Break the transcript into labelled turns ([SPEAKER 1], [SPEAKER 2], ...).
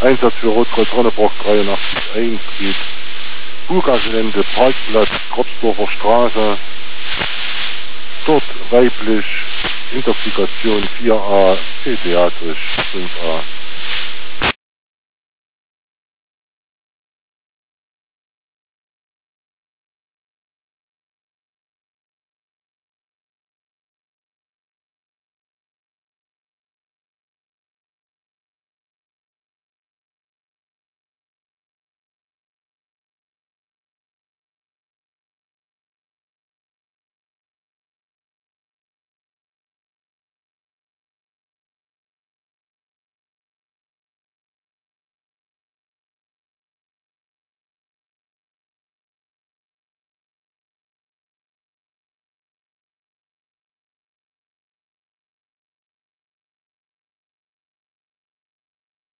[SPEAKER 1] Einsatz für Rot-Kreuz-Ronneburg 83 Eintrieb. Buga-Gelände, Parkplatz, Kropsdorfer Straße. Dort weiblich, Intoxikation 4a, pädiatrisch 5a.